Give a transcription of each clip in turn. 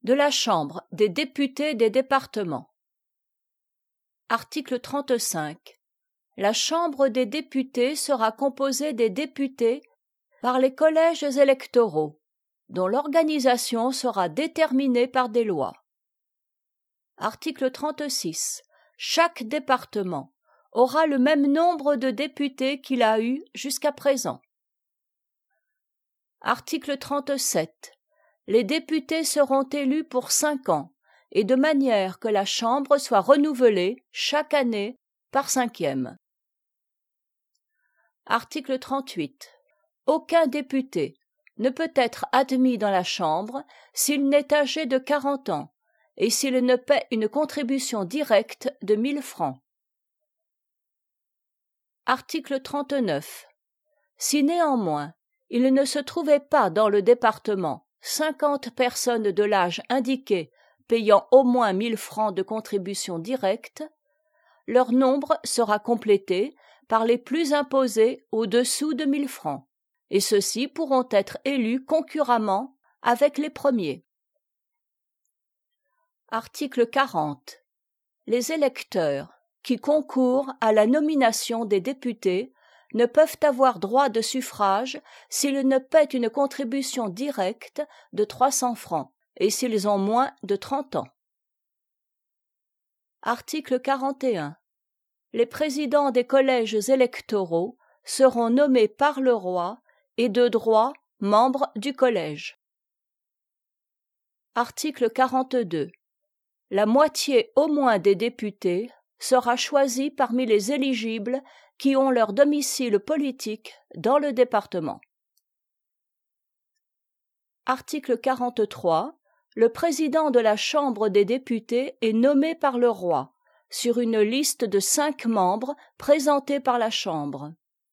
de la Chambre des députés des départements. Article 35. La Chambre des députés sera composée des députés par les collèges électoraux, dont l'organisation sera déterminée par des lois. Article 36. Chaque département aura le même nombre de députés qu'il a eu jusqu'à présent. Article 37. Les députés seront élus pour 5 ans et de manière que la Chambre soit renouvelée chaque année par 5e. Article 38. Aucun député ne peut être admis dans la Chambre s'il n'est âgé de 40 ans et s'il ne paie une contribution directe de 1000 francs. Article 39. Si néanmoins il ne se trouvait pas dans le département 50 personnes de l'âge indiqué payant au moins 1000 francs de contribution directe, leur nombre sera complété par les plus imposés au-dessous de 1000 francs, et ceux-ci pourront être élus concurremment avec les premiers. Article 40. Les électeurs qui concourent à la nomination des députés ne peuvent avoir droit de suffrage s'ils ne paient une contribution directe de 300 francs et s'ils ont moins de 30 ans. Article 41. Les présidents des collèges électoraux seront nommés par le roi et de droit membres du collège. Article 42. La moitié au moins des députés sera choisie parmi les éligibles qui ont leur domicile politique dans le département. Article 43. Le président de la Chambre des députés est nommé par le roi, sur une liste de 5 membres présentés par la Chambre.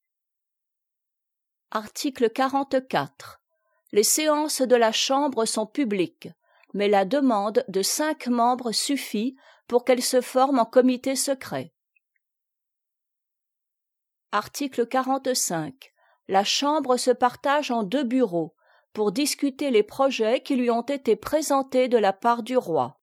Article 44. Les séances de la Chambre sont publiques, mais la demande de 5 membres suffit pour qu'elles se forment en comité secret. Article 45. La Chambre se partage en 2 bureaux pour discuter les projets qui lui ont été présentés de la part du roi.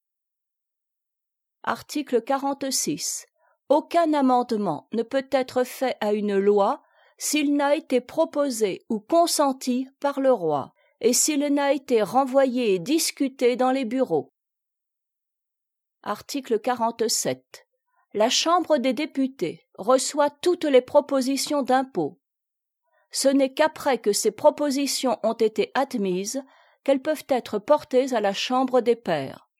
Article 46. Aucun amendement ne peut être fait à une loi s'il n'a été proposé ou consenti par le roi et s'il n'a été renvoyé et discuté dans les bureaux. Article 47. La Chambre des députés reçoit toutes les propositions d'impôts. Ce n'est qu'après que ces propositions ont été admises qu'elles peuvent être portées à la Chambre des pairs.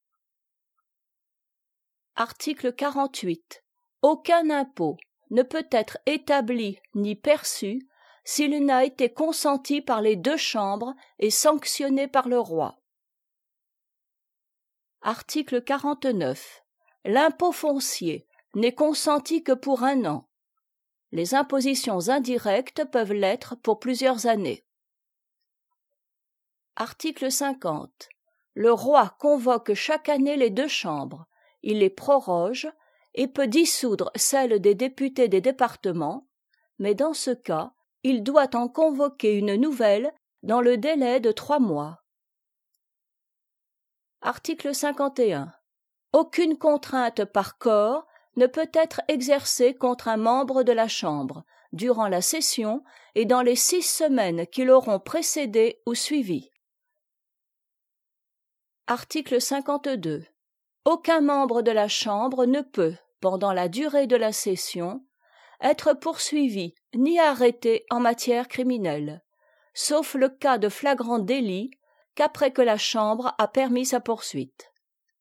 Article 48. Aucun impôt ne peut être établi ni perçu s'il n'a été consenti par les 2 chambres et sanctionné par le roi. Article 49. L'impôt foncier n'est consenti que pour 1 an. Les impositions indirectes peuvent l'être pour plusieurs années. Article 50. Le roi convoque chaque année les 2 chambres, il les proroge et peut dissoudre celle des députés des départements, mais dans ce cas, il doit en convoquer une nouvelle dans le délai de 3 mois. Article 51. Aucune contrainte par corps ne peut être exercée contre un membre de la Chambre durant la session et dans les 6 semaines qui l'auront précédée ou suivie. Article 52. Aucun membre de la Chambre ne peut, pendant la durée de la session, être poursuivi ni arrêté en matière criminelle, sauf le cas de flagrant délit qu'après que la Chambre a permis sa poursuite.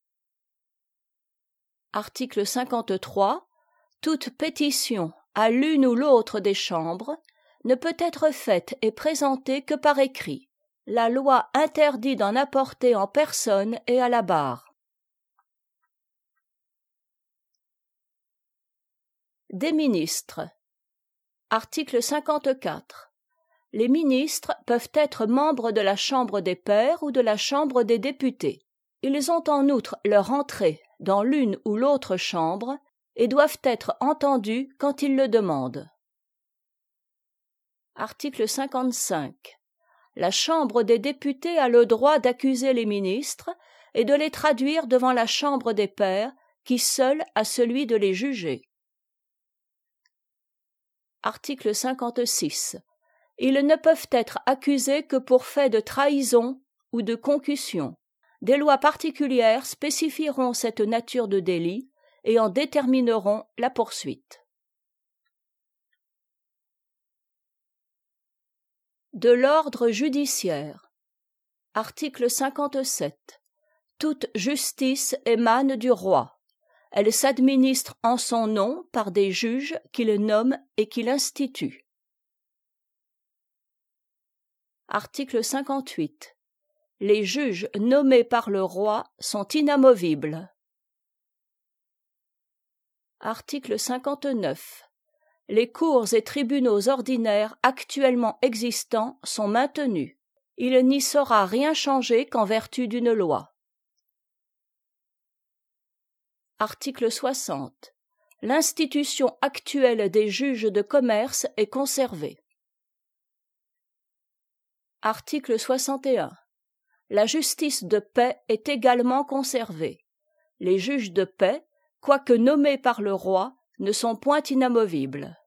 Article 53. Toute pétition à l'une ou l'autre des chambres ne peut être faite et présentée que par écrit. La loi interdit d'en apporter en personne et à la barre. Des ministres. Article 54. Les ministres peuvent être membres de la Chambre des pairs ou de la Chambre des députés. Ils ont en outre leur entrée dans l'une ou l'autre chambre et doivent être entendus quand ils le demandent. Article 55. La Chambre des députés a le droit d'accuser les ministres et de les traduire devant la Chambre des pairs, qui seule a celui de les juger. Article 56. Ils ne peuvent être accusés que pour fait de trahison ou de concussion. Des lois particulières spécifieront cette nature de délit et en détermineront la poursuite. De l'ordre judiciaire. Article 57. Toute justice émane du roi. Elle s'administre en son nom par des juges qu'il nomme et qu'il institue. Article 58. Les juges nommés par le roi sont inamovibles. Article 59. Les cours et tribunaux ordinaires actuellement existants sont maintenus. Il n'y sera rien changé qu'en vertu d'une loi. Article 60. L'institution actuelle des juges de commerce est conservée. Article 61. La justice de paix est également conservée. Les juges de paix, quoique nommés par le roi, ne sont point inamovibles.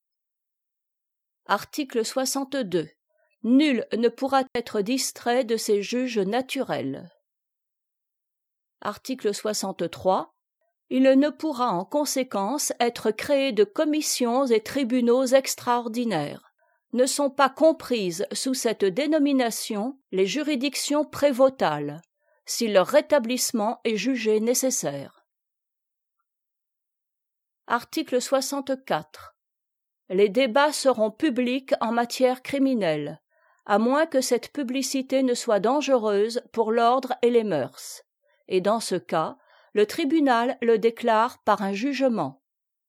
Article 62. Nul ne pourra être distrait de ses juges naturels. Article 63. Il ne pourra en conséquence être créé de commissions et tribunaux extraordinaires. Ne sont pas comprises sous cette dénomination les juridictions prévôtales, si leur rétablissement est jugé nécessaire. Article 64. Les débats seront publics en matière criminelle, à moins que cette publicité ne soit dangereuse pour l'ordre et les mœurs, et dans ce cas, le tribunal le déclare par un jugement.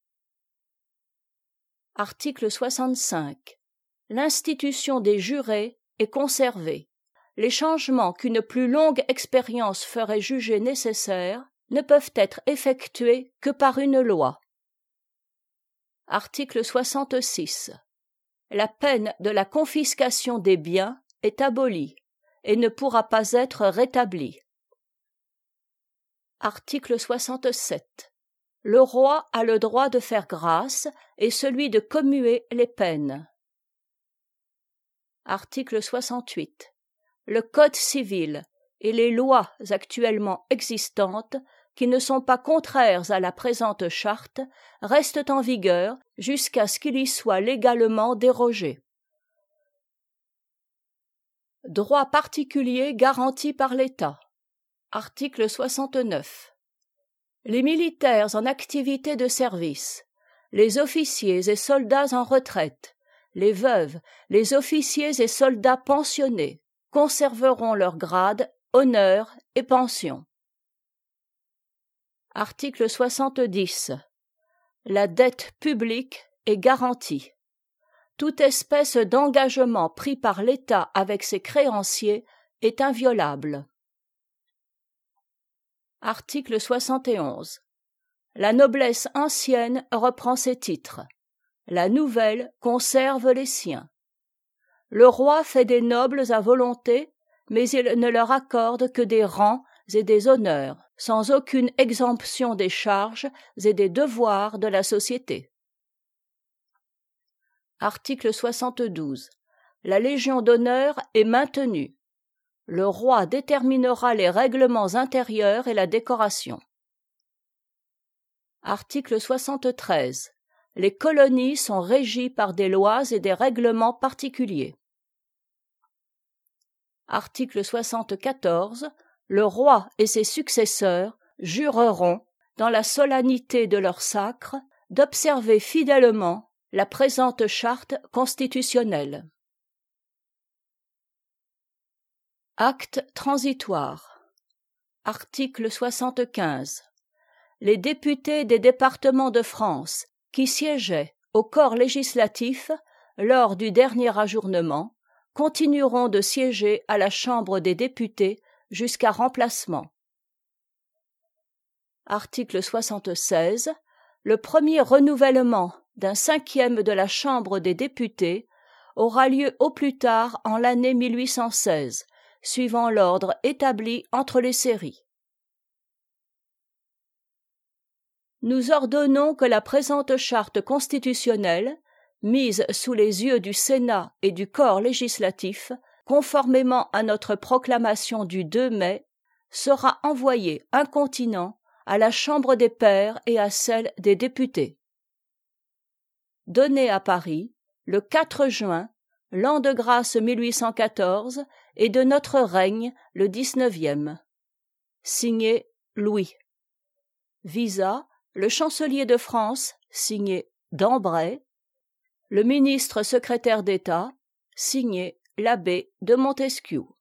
Article 65. L'institution des jurés est conservée. Les changements qu'une plus longue expérience ferait juger nécessaires ne peuvent être effectués que par une loi. Article 66. La peine de la confiscation des biens est abolie et ne pourra pas être rétablie. Article 67. Le roi a le droit de faire grâce et celui de commuer les peines. Article 68. Le Code civil et les lois actuellement existantes, qui ne sont pas contraires à la présente charte, restent en vigueur jusqu'à ce qu'il y soit légalement dérogé. Droit particulier garanti par l'État. Article 69. Les militaires en activité de service, les officiers et soldats en retraite, les veuves, les officiers et soldats pensionnés conserveront leur grade, honneur et pension. Article 70. La dette publique est garantie. Toute espèce d'engagement pris par l'État avec ses créanciers est inviolable. Article 71. La noblesse ancienne reprend ses titres. La nouvelle conserve les siens. Le roi fait des nobles à volonté, mais il ne leur accorde que des rangs et des honneurs, sans aucune exemption des charges et des devoirs de la société. Article 72. La Légion d'honneur est maintenue. Le roi déterminera les règlements intérieurs et la décoration. Article 73. Les colonies sont régies par des lois et des règlements particuliers. Article 74. Le roi et ses successeurs jureront, dans la solennité de leur sacre, d'observer fidèlement la présente charte constitutionnelle. Acte transitoire. Article 75. Les députés des départements de France qui siégeaient au corps législatif lors du dernier ajournement continueront de siéger à la Chambre des députés jusqu'à remplacement. Article 76. Le premier renouvellement d'un cinquième de la Chambre des députés aura lieu au plus tard en l'année 1816, suivant l'ordre établi entre les séries. Nous ordonnons que la présente charte constitutionnelle, mise sous les yeux du Sénat et du corps législatif, conformément à notre proclamation du 2 mai, sera envoyée incontinent à la Chambre des pairs et à celle des députés. Donné à Paris, le 4 juin, l'an de grâce 1814 et de notre règne le 19e. Signé Louis. Visa, le chancelier de France, signé Dambray. Le ministre secrétaire d'État, signé l'abbé de Montesquiou.